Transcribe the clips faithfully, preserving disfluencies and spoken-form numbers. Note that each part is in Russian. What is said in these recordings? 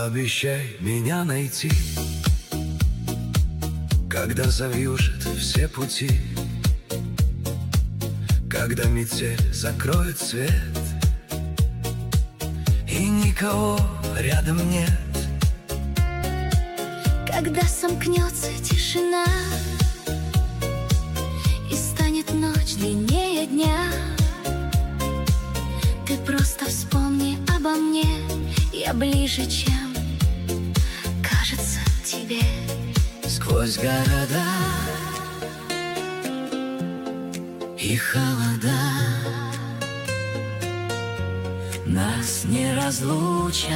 Пообещай меня найти, когда завьюжит все пути, когда метель закроет свет и никого рядом нет, когда сомкнется тишина и станет ночь длиннее дня. Ты просто вспомни обо мне, я ближе, чем кажется тебе. Сквозь города и холода нас не разлучат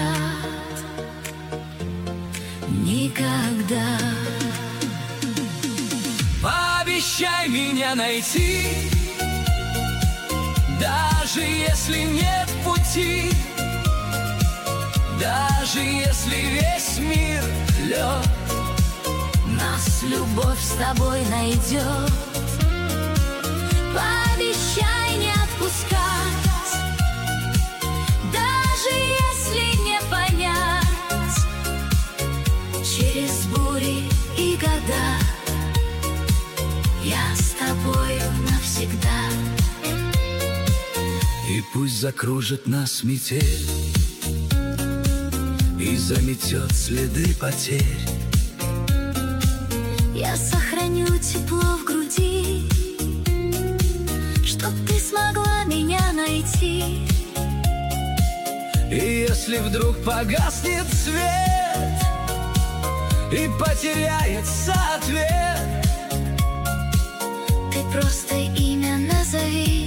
никогда. Пообещай меня найти, даже если нет пути, даже если весь мир лед, нас любовь с тобой найдет. Пообещай не отпускать, даже если не понять. Через бури и года я с тобою навсегда. И пусть закружит нас метель и заметет следы потерь, я сохраню тепло в груди, чтоб ты смогла меня найти. И если вдруг погаснет свет и потеряется ответ, ты просто имя назови,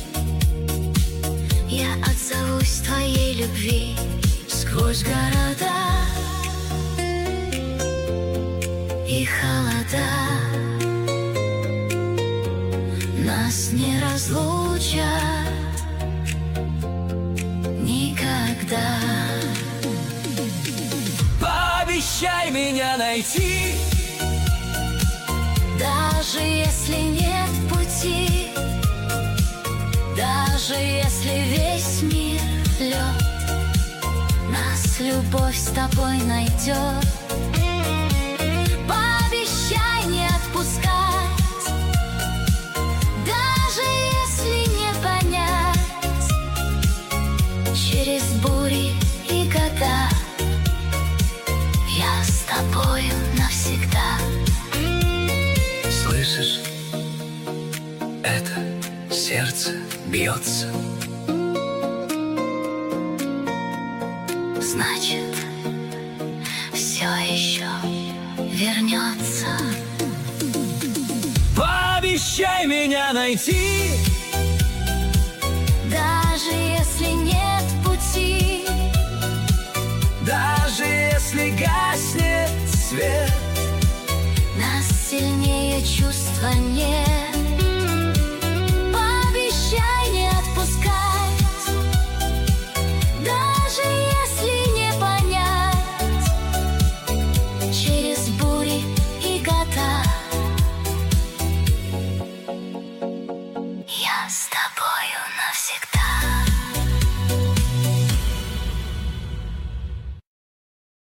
я отзовусь твоей любви. Сквозь города и холода нас не разлучат никогда. Пообещай меня найти, даже если нет пути, даже если весь мир лед, нас любовь с тобой найдет. Пообещай не отпускать, даже если не понять. Через бури и года я с тобою навсегда. слышишь, это сердце бьется. Значит, все еще вернется. Пообещай меня найти,